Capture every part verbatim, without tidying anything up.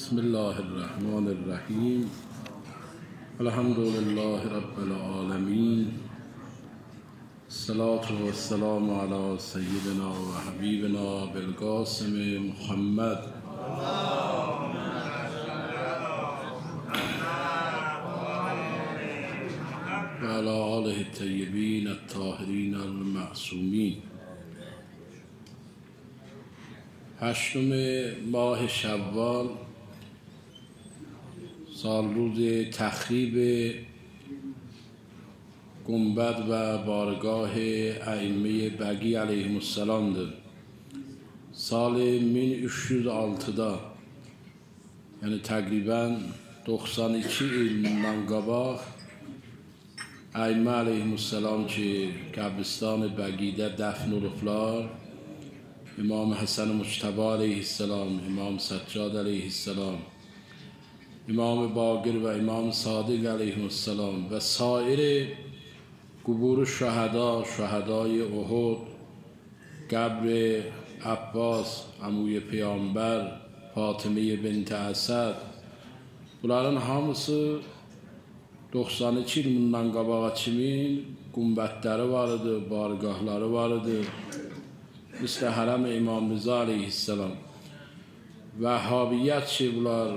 بسم الله الرحمن الرحیم. الحمد لله رب العالمین. الصلاة والسلام علی سیدنا و حبیبنا بالقاسم محمد و علی آله الطیبین الطاهرین المعصومین. هشتم ماه شوال، سال روز تخریب گنبد و بارگاه ائمه بگی علیهم السلام'dır. Sal bin üç yüz altıda, yəni təqribən doxsan iki il bundan qabaq ائمه علیهم السلام ki qəbristan bəgidə dəfn olublar. İmam Həsən Mujtəba aleyhisselam, İmam Səccad aleyhisselam, İmam Baqir və İmam Sadiq aleyhisselam və sair qubur-u şəhəda, şəhədai Uhud, qəbr Abbas, əmuy Peyğəmbər, Fatimə bint Əsəd, bunların hamısı doxsan iki il bundan qabağa kimin gumbətləri var idi, bargahları var idi. Misli hərəm İmam Rıza aleyhisselam. Vəhhabiyyət ki, bunlar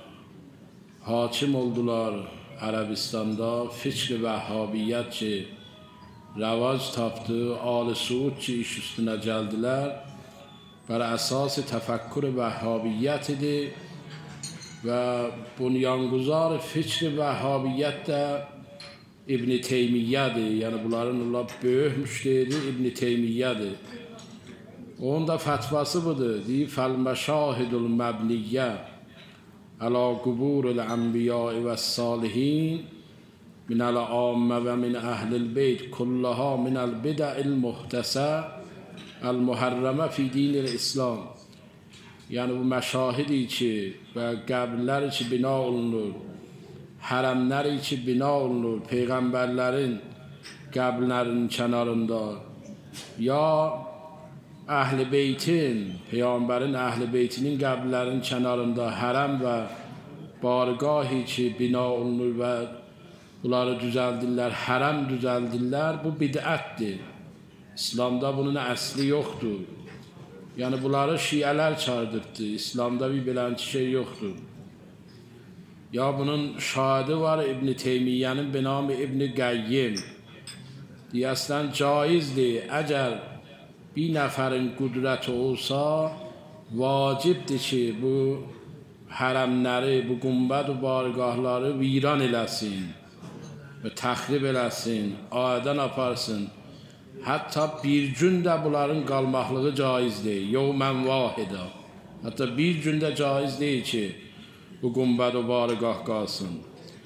hakim oldular Ərəbistanda. Fikr vəhhabiyyət ki, rəvac tapdı. Al-i Suud ki, iş üstünə gəldilər. Bər əsas təfəkkür vəhhabiyyət idi və bunyanquzar fikr vəhhabiyyət də İbn Teymiyyədir. Yəni, bunların böyük müştəhidi İbn Teymiyyədir. Onun da fətvası budur. Deyir, fəl-məşahidul məbniyyə əla quburul ənbiya və salihin minəl ammə və min əhlil beyt kullaha minəl bidəil muhtəsə əl-muhərrəmə fi dinil İslam. Yəni, bu məşahidi ki və qəbirləri ki bina olunur, hərəmləri ki bina olunur, peyğəmbərlərin qəbirlərinin kənarında, ya Əhl-i Beytin, Peyğəmbərin Əhl-i Beytinin qəbirlərinin kənarında hərəm və bargahi ki bina olunur və bunları düzəldirlər, hərəm düzəldirlər, bu bidətdir. İslamda bunun əsli yoxdur. Yəni, bunları şiələr çağırdıqdır. İslamda bir belənçi şey yoxdur. Ya bunun şahidi var İbn Teymiyyənin binamı İbn Qəyyim. Deyəslən, caizdir, əgər bir nəfərin qüdrəti olsa, vacibdir ki, bu hərəmləri, bu qumbəd və bargahları viran eləsin və təxrib eləsin, adən aparsın. Hətta bir gün də bunların qalmaqlığı caizdir, yevmən vahidə. Hətta bir gün də caiz deyil ki, bu qumbəd və bargah qalsın.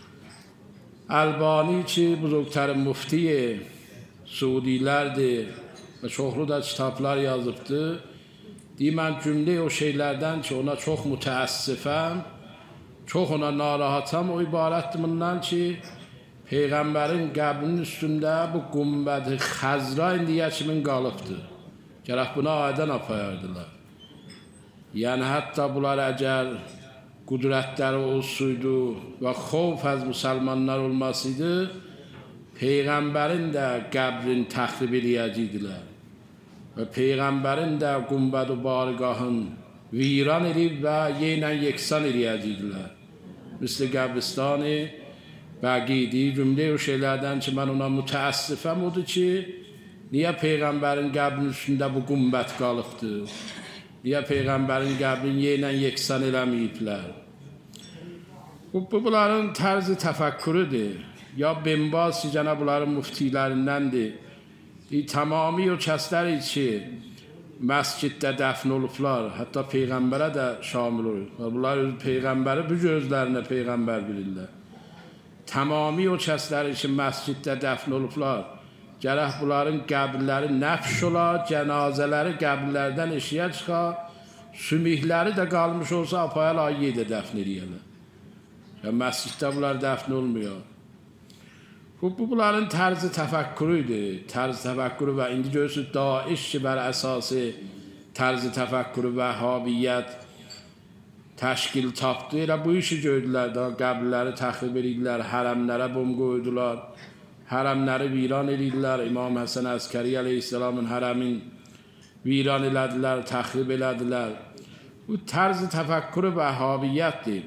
Əlbani ki, buzurgtərin muftiyi Suudilərdir və çoxlu da kitablar yazıbdır. Deyir, mən cümlə o şeylərdən ki, ona çox mütəəssifəm, çox ona narahatam, o ibarətdir bundan ki, Peyğəmbərin qəbrinin üstündə bu qumbəd-i xəzra indiyə kimin qalıbdır. Gərək buna adən apayardılar. Yəni, hətta bunlar əgər qüdrətləri olsaydı və xovf az müsəlmanlar olmasıydı, Peyğəmbərin də qəbrin təxrib eləyəcəkdilər və Peyğəmbərin də qumbəd-i bargahın viran edib və yenə yeksan eləyəcəkdilər. Misli qəbristan-ı bəqidir. Cümlə o şeylərdən ki, mən ona mütəəssifəm odur ki, niyə Peyğəmbərin qəbrinin üstündə bu qumbəd qalıbdır? Niyə Peyğəmbərin qəbrini yenə yeksan eləməyiblər? Bu, bunların tərzi təfəkkürüdür. Ya Binbaz ki, cənab bunların müftilərindəndir. Tamami o kəsləri ki, məsciddə dəfn olublar, hətta Peyğəmbərə də şamil olur. Bunlar Peyğəmbəri bu gözlərinə Peyğəmbər bilirlər. Tamami o kəsləri ki, məsciddə dəfn olublar, gərək bunların qəbirləri nəfş ola, cənazələri qəbirlərdən eşiyə çıxa, sümükləri də qalmış olsa, apayal ayyə də dəfn edəyələr. Yəni, məsciddə bunlar dəfn olmuyor. Bu, bunların tərzi təfəkkürüdür, tərzi təfəkkürü və indi görürsünüz, Daeş ki, bər əsası tərzi təfəkkürü vəhhabiyyət təşkil tapdı. Elə bu işi gördülər də, qəbirləri təxrib edildilər, hərəmlərə bom qoydular, hərəmləri viran edildilər. İmam Həsən Əskəri əleyhissalamın hərəmin viran elədilər, təxrib elədilər. Bu tərz təfəkkür vəhhabiyyətdir.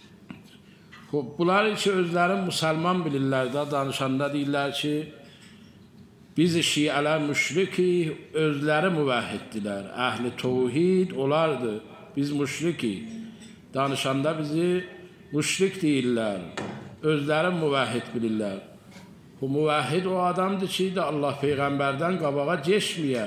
Xub, bunlar ki, özləri müsəlman bilirlər də, danışanda deyirlər ki, biz şiələr müşriki, özləri müvəhhiddilər. Əhl-i təvhid olardı, biz müşriki. Danışanda bizi müşrik deyirlər, özləri müvəhhid bilirlər. Bu müvəhhid o adamdır ki, de Allah Peyğəmbərdən qabağa geçməyə.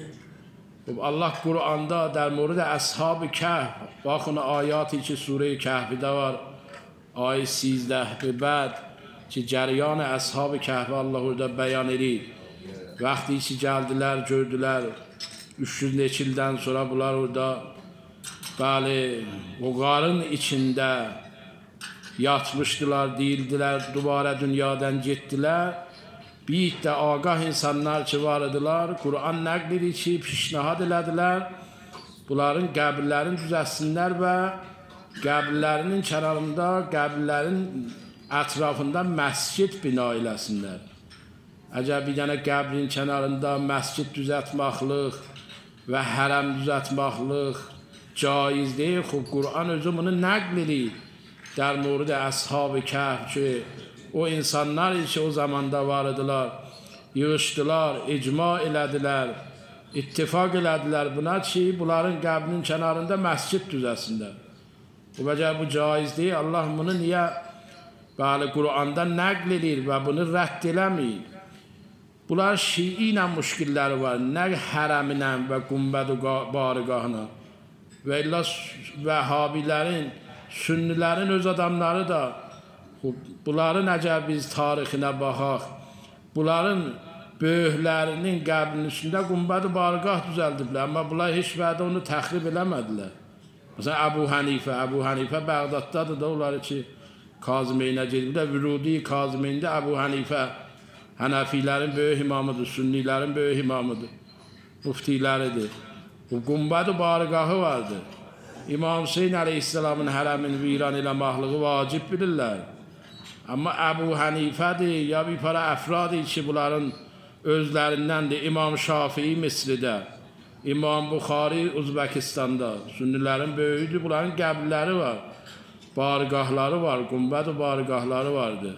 Allah Qur'anda در مورد اصحاب کهف bakın ayati ki Sure-i Kehf'də var, ay سیزده به بعد ki cəryan əshab-ı kəhfi Allah orada bəyan edir. Vaxtı ki gəldilər, gördülər, üç yüz neçə ildən sonra bunlar orada bəli, o qarın içində yatmışdılar, deyildilər, dubara dünyadan getdilər. Bir də ağah insanlar ki var idilar, Qur'an nəql edir ki, pişnahad elədilər, bunların qəbirlərini düzəlsinlər və qəbirlərinin kənarında, qəbirlərin ətrafında məscid bina eləsinlər. Əgər bir dənə qəbrin kənarında məscid düzəltməklik və hərəm düzəltməklik caiz deyil. Xub, Qur'an özü bunu nəql edir. در مورد اصحاب کهف که o insanlar ki o zamanda var idilar, yığışdılar, icma elədilər, ittifak elədilər buna ki, bunların qəbrinin kənarında məscid düzəsinlər. Bu bəcər bu caiz deyil. Allah bunu niyə bəli Qur'anda nəql edir və bunu rədd eləmir? Bunlar Şii ilə müşkilləri var, nə hərəminə və qumbəd barigahına. Və illa vəhhabilərin, sünnilərin öz adamları da, bunların əgər biz tarixinə baxaq, bunların böyüklərinin qəbrinin üstündə qumbəd-i barigah düzəldiblər, amma bunlar heç vədə onu təxrib eləmədilər. Məsələn, Əbu Hənifə, Əbu Hənifə Bəğdaddadır da, onları ki, Kazımeynə gediblər, Vürudi Kazımeyndə Əbu Hənifə Hənəfilərin böyük imamıdır, sünnilərin böyük imamıdır, müftiləridir. Bu qumbəd-i barigahı vardır. İmam Hüseyin əleyhissalamın hərəmin viran eləməkliyi vacib bilirlər. Amma Əbu Hənifədir, ya bir para əfradır ki, bunların özlərindəndir. İmam Şafii Misridə, İmam Buxari Uzbəkistanda, sünnilərin böyüdür, bunların qəbirləri var, barigahları var, qumbəd-i barigahları vardır.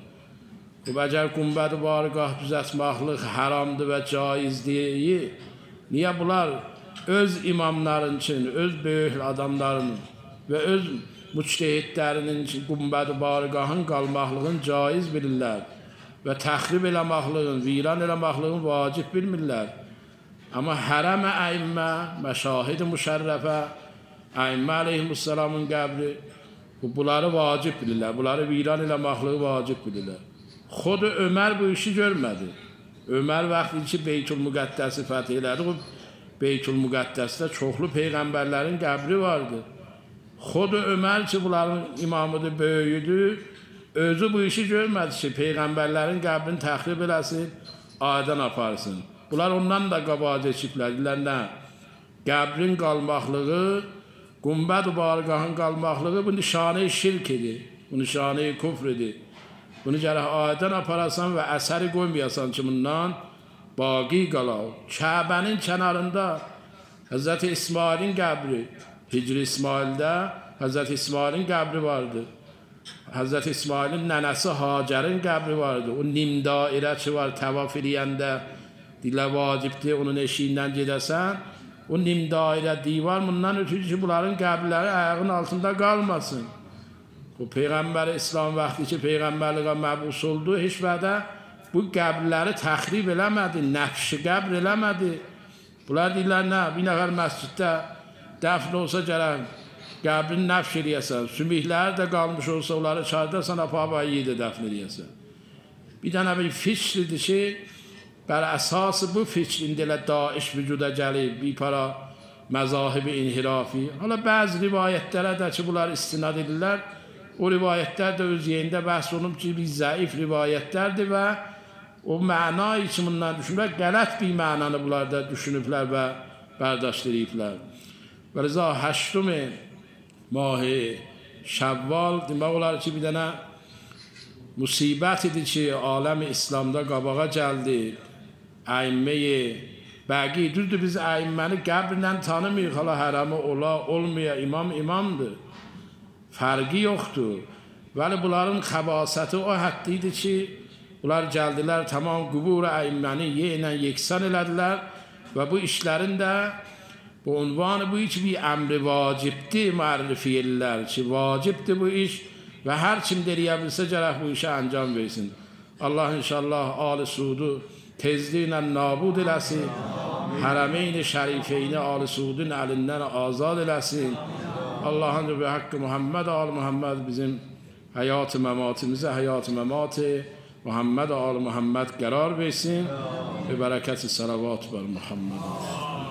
Bu bəcər qumbəd-i barigah düzəltməklik haramdır və caiz deyil. Niyə bunlar öz imamların üçün, öz böyük adamlarının və öz müçtehidlərinin üçün qumbəd-i barigahın qalmaqlığın caiz bilirlər və təxrib eləməkliğin, viran eləməkliğin vacib bilmirlər. Amma hərəm-ə əimmə, məşahid-i müşərrəfə, əimmə əleyhimussalamın qəbri, bunları vacib bilirlər, bunları viran eləməkliği vacib bilirlər. Xod Ömər bu işi görmədi. Ömər vaxtı ki Beytül-Müqəddəsi fəth elədi, Beytül-Müqəddəsdə çoxlu peyğəmbərlərin qəbri vardı. Xod Ömər ki bunların imamıdır, böyüdür, özü bu işi görmədi ki peyğəmbərlərin qəbrini təxrib eləsin, adən aparsın. Bunlar ondan da qabağa keçiblər, deyirlər nə? Qəbrin qalmaqlığı, qumbəd-i barigahın qalmaqlığı bu nişanə-i şirk edir, bu nişanə-i küfr edir. Bunu gərək adən aparasan və əsəri qoymayasan ki bundan baqi qalav. Kəbənin kənarında Həzrəti İsmailin qəbri, Hicri İsmaildə Həzrəti İsmailin qəbri vardı. Həzrəti İsmailin nənəsi Hacərin qəbri vardı. O nim dairə ki var, təvaf eləyəndə dilə vacibdir, onun eşiyindən gedəsən. O nim dairə divar bundan ötürü ki, bunların qəbirləri ayağın altında qalmasın. Bu Peyğəmbər İslam vaxtı ki, Peyğəmbərliğə məbus oldu, heç vədə bu qəbirləri təxrib eləmədi, nəqşi qəbr eləmədi. Bunlar deyirlər, nə, bir nəfər məsciddə dəfn olsa gərək qəbrini nəfş eləyəsən, sümükləri də qalmış olsa, onları çardasan, apabəyyi də dəfn eləyəsən. Bir dənə bir fikridir ki, bər əsası bu fikr indi elə daiş vücuda gəlib, bir para məzahib-i inhirafi. Hala bəzi rivayətlərə də ki, bunlar istinad edirlər, o rivayətlər də öz yerində bəhs olunub ki, bir zəif rivayətlərdir və o məna için bundan düşünürlər, qələt bir mənanı bunlar da düşünüblər və bərdaşt ediblər. Və rıza həştum mah Şəvval demək olar ki, bir dənə musibət idi ki, aləm İslamda qabağa gəldi. Əimməyi bəqi, düzdür, biz əimməni qəbrlə tanımıyıq, hala hərəmi ola, olmaya, imam imamdır. Fərqi yoxdur. Vəli bunların xəbasəti o həddi idi ki, bunlar gəldilər, tamam qubur əimməni yenə yeksan elədilər və bu işlərin də bu unvanı bu iş bir əmri vacibdir müərrifi ellər ki, vacibdir bu iş və hər kim deriyə bilsə gərək bu işə əncam versin. Allah inşallah Al-i Suudu tezliklə nabud eləsin, hərəmeyn-i şərifeyni Al-i Suudun əlindən azad eləsin. Allah'ın ve hakkı Muhammed al Muhammed bizim hayat-ı mematimize hayat-ı memat-ı Muhammed al Muhammed karar versin ve bereketi salavat ver Muhammed.